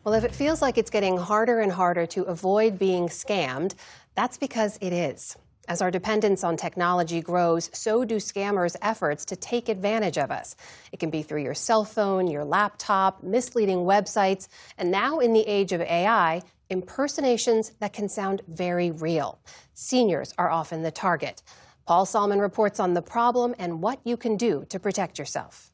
Well, if it feels like it's getting harder and harder to avoid being scammed, that's because it is. As our dependence on technology grows, so do scammers' efforts to take advantage of us. It can be through your cell phone, your laptop, misleading websites, and now in the age of AI, impersonations that can sound very real. Seniors are often the target. Paul Salmon reports on the problem and what you can do to protect yourself.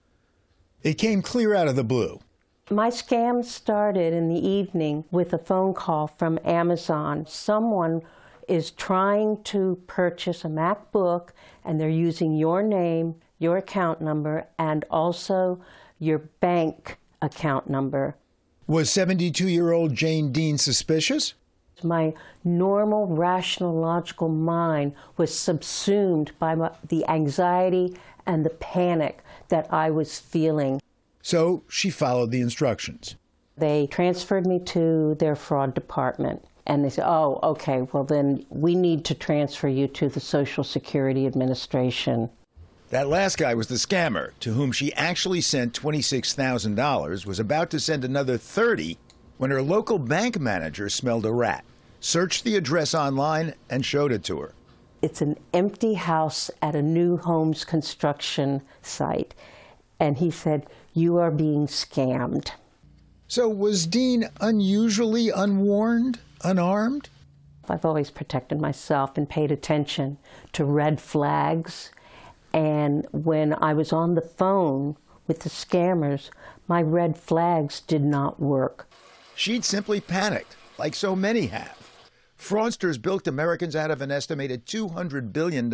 It came clear out of the blue. My scam started in the evening with a phone call from Amazon. Someone is trying to purchase a MacBook, and they're using your name, your account number, and also your bank account number. Was 72-year-old Jane Dean suspicious? My normal, rational, logical mind was subsumed by the anxiety and the panic that I was feeling. So she followed the instructions. They transferred me to their fraud department. And they said, oh, okay, well then we need to transfer you to the Social Security Administration. That last guy was the scammer, to whom she actually sent $26,000, was about to send another $30,000 when her local bank manager smelled a rat, searched the address online, and showed it to her. It's an empty house at a new homes construction site. And he said, you are being scammed. So was Dean unusually unwarned, unarmed? I've always protected myself and paid attention to red flags. And when I was on the phone with the scammers, my red flags did not work. She'd simply panicked, like so many have. Fraudsters bilked Americans out of an estimated $200 billion in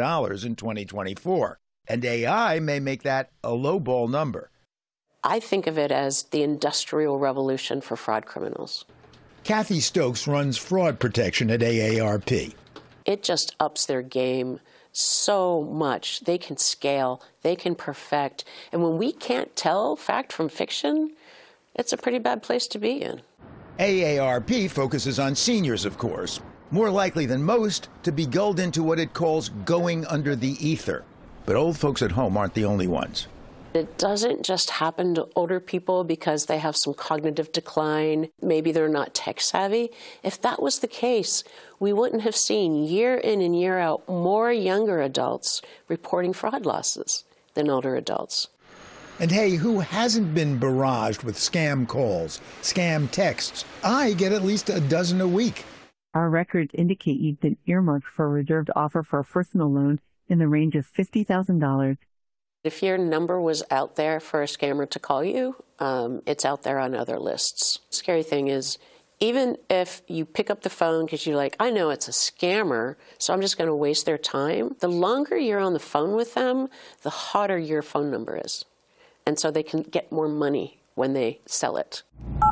2024. And AI may make that a lowball number. I think of it as the industrial revolution for fraud criminals. Kathy Stokes runs fraud protection at AARP. It just ups their game so much. They can scale, they can perfect. And when we can't tell fact from fiction, it's a pretty bad place to be in. AARP focuses on seniors, of course, more likely than most to be gulled into what it calls going under the ether. But old folks at home aren't the only ones. It doesn't just happen to older people because they have some cognitive decline. Maybe they're not tech savvy. If that was the case, we wouldn't have seen year in and year out more younger adults reporting fraud losses than older adults. And hey, who hasn't been barraged with scam calls, scam texts? I get at least a dozen a week. Our records indicate you've been earmarked for a reserved offer for a personal loan in the range of $50,000. If your number was out there for a scammer to call you, it's out there on other lists. Scary thing is, even if you pick up the phone because you're like, I know it's a scammer, so I'm just going to waste their time, the longer you're on the phone with them, the hotter your phone number is. And so they can get more money when they sell it.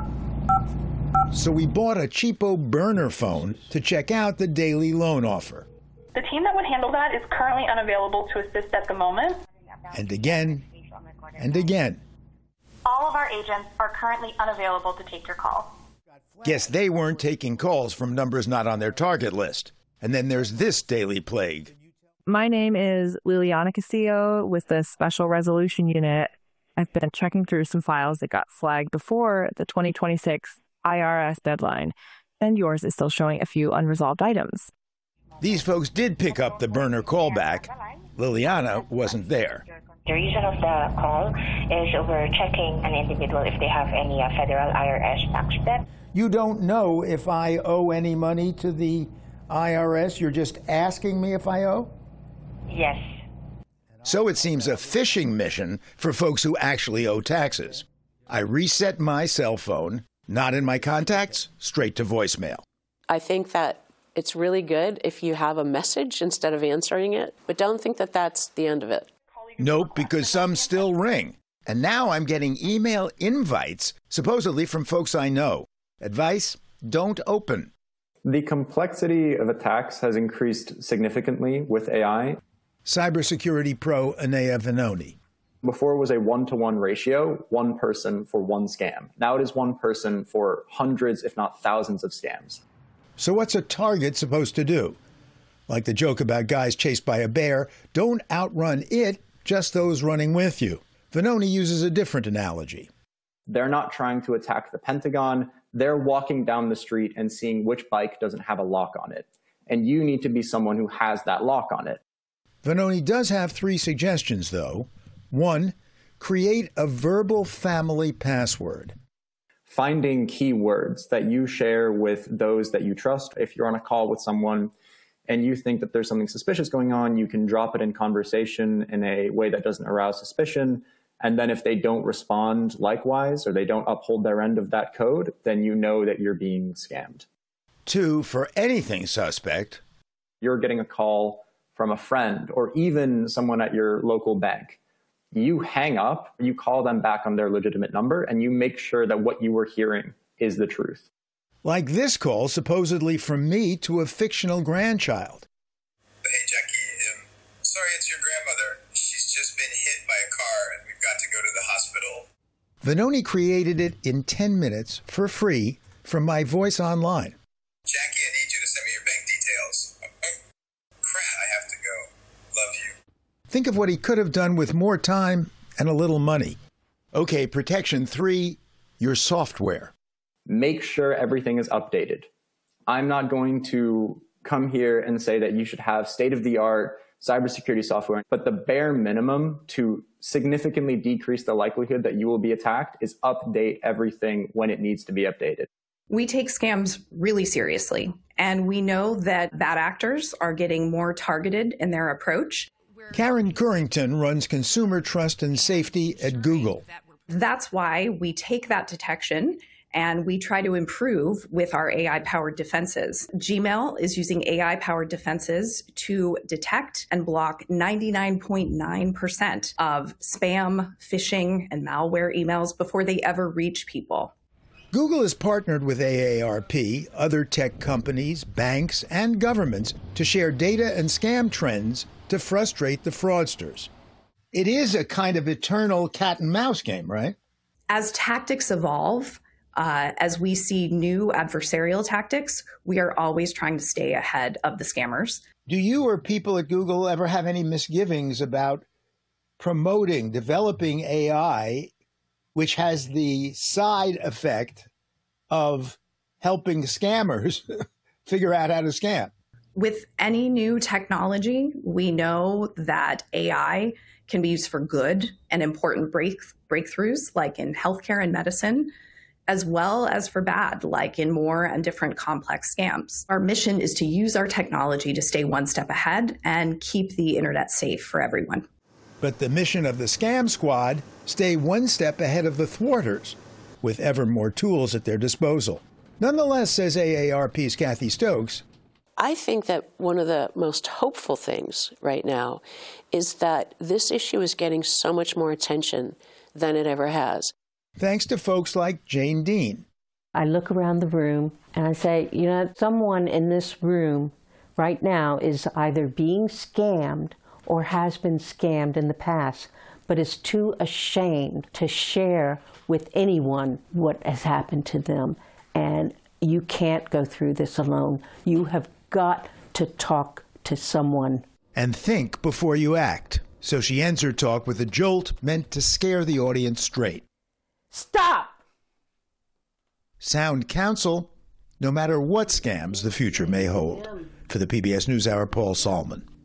So we bought a cheapo burner phone to check out the daily loan offer. The team that would handle that is currently unavailable to assist at the moment. And again, and again. All of our agents are currently unavailable to take your call. Guess they weren't taking calls from numbers not on their target list. And then there's this daily plague. My name is Liliana Castillo with the Special Resolution Unit. I've been checking through some files that got flagged before the 2026 IRS deadline, and yours is still showing a few unresolved items. These folks did pick up the burner callback. Liliana wasn't there. The reason of the call is we're checking an individual if they have any federal IRS tax debt. You don't know if I owe any money to the IRS? You're just asking me if I owe? Yes. So it seems a phishing mission for folks who actually owe taxes. I reset my cell phone, not in my contacts, straight to voicemail. I think that it's really good if you have a message instead of answering it, but don't think that that's the end of it. Nope, because some still ring. And now I'm getting email invites, supposedly from folks I know. Advice: don't open. The complexity of attacks has increased significantly with AI. Cybersecurity pro Anaya Venoni. Before it was a 1-to-1 ratio, one person for one scam. Now it is one person for hundreds, if not thousands of scams. So what's a target supposed to do? Like the joke about guys chased by a bear, don't outrun it, just those running with you. Venoni uses a different analogy. They're not trying to attack the Pentagon. They're walking down the street and seeing which bike doesn't have a lock on it. And you need to be someone who has that lock on it. Vanoni does have 3 suggestions, though. 1, create a verbal family password. Finding keywords that you share with those that you trust. If you're on a call with someone and you think that there's something suspicious going on, you can drop it in conversation in a way that doesn't arouse suspicion. And then if they don't respond likewise, or they don't uphold their end of that code, then you know that you're being scammed. 2, for anything suspect. You're getting a call from a friend or even someone at your local bank. You hang up, you call them back on their legitimate number, and you make sure that what you were hearing is the truth. Like this call, supposedly from me to a fictional grandchild. Hey, Jackie, sorry, it's your grandmother. She's just been hit by a car, and we've got to go to the hospital. Vanoni created it in 10 minutes for free from my voice online. Jackie, I need you to send me your bank details. Crap, I have to go. Love you. Think of what he could have done with more time and a little money. Okay, protection 3, your software. Make sure everything is updated. I'm not going to come here and say that you should have state-of-the-art cybersecurity software, but the bare minimum to significantly decrease the likelihood that you will be attacked is update everything when it needs to be updated. We take scams really seriously, and we know that bad actors are getting more targeted in their approach. Karen Currington runs consumer trust and safety at Google. That's why we take that detection and we try to improve with our AI-powered defenses. Gmail is using AI-powered defenses to detect and block 99.9% of spam, phishing, and malware emails before they ever reach people. Google has partnered with AARP, other tech companies, banks, and governments to share data and scam trends to frustrate the fraudsters. It is a kind of eternal cat and mouse game, right? As tactics evolve, as we see new adversarial tactics, we are always trying to stay ahead of the scammers. Do you or people at Google ever have any misgivings about developing AI, which has the side effect of helping scammers figure out how to scam? With any new technology, we know that AI can be used for good and important breakthroughs, like in healthcare and medicine, as well as for bad, like in more and different complex scams. Our mission is to use our technology to stay one step ahead and keep the internet safe for everyone. But the mission of the Scam Squad, stay one step ahead of the thwarters, with ever more tools at their disposal. Nonetheless, says AARP's Kathy Stokes, I think that one of the most hopeful things right now is that this issue is getting so much more attention than it ever has. Thanks to folks like Jane Dean. I look around the room and I say, you know, someone in this room right now is either being scammed or has been scammed in the past, but is too ashamed to share with anyone what has happened to them. And you can't go through this alone. You have got to talk to someone. And think before you act. So she ends her talk with a jolt meant to scare the audience straight. Stop! Sound counsel, no matter what scams the future may hold. For the PBS NewsHour, Paul Solman.